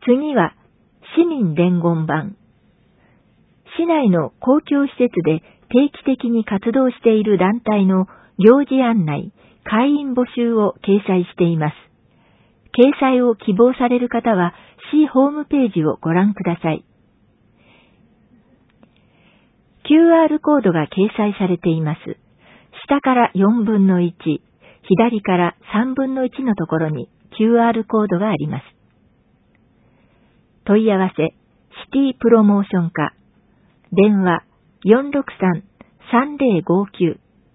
次は、市民伝言板。市内の公共施設で定期的に活動している団体の行事案内、会員募集を掲載しています。掲載を希望される方は、市ホームページをご覧ください。QR コードが掲載されています。下から4分の1、左から3分の1のところに QR コードがあります。問い合わせ、シティプロモーション課、電話 463-3059。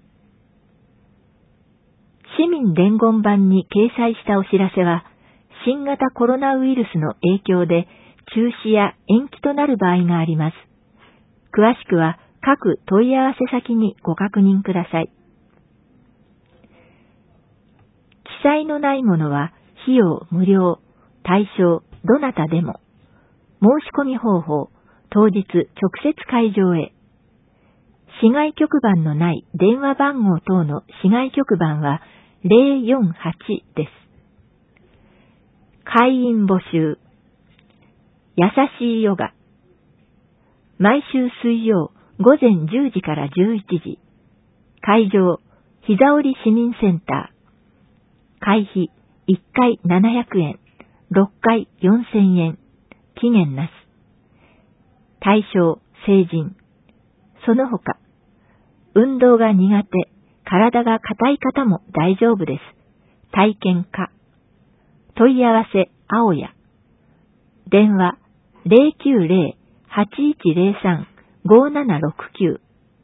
市民伝言板に掲載したお知らせは、新型コロナウイルスの影響で中止や延期となる場合があります。詳しくは各問い合わせ先にご確認ください。記載のないものは費用無料、対象どなたでも。申し込み方法、当日直接会場へ。市外局番のない電話番号等の市外局番は048です。会員募集。優しいヨガ。毎週水曜午前10時から11時。会場、膝折市民センター。会費1回700円、6回4000円。期限なし。対象、成人。その他、運動が苦手、体が硬い方も大丈夫です。体験可。問い合わせ、青や。電話、090-8103-5769。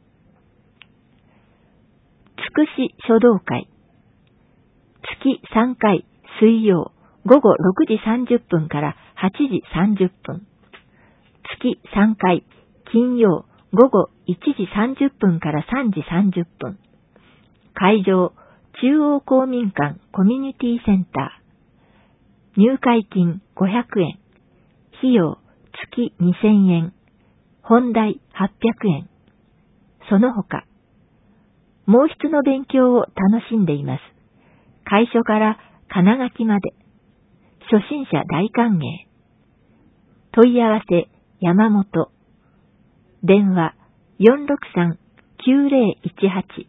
つくし書道会。月3回、水曜、午後6時30分から8時30分。月3回、金曜、午後1時30分から3時30分。会場、中央公民館コミュニティセンター。入会金500円。費用、月2000円。本題800円。その他、毛筆の勉強を楽しんでいます。楷書から金書きまで。初心者大歓迎。問い合わせ、山本。電話、463-9018。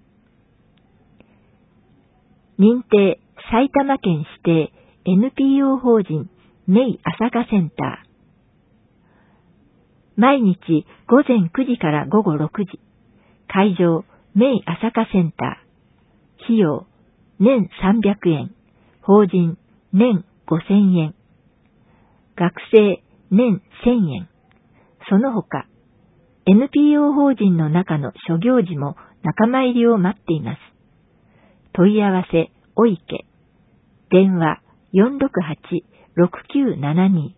認定、埼玉県指定、NPO 法人、メイ朝霞センター。毎日午前9時から午後6時。会場、メイ朝霞センター。費用、年300円。法人、年5000円。学生、年1000円。その他、NPO 法人の中の諸行事も仲間入りを待っています。問い合わせ、お池。電話、468-6972。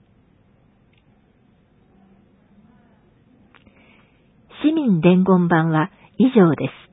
市民伝言板は以上です。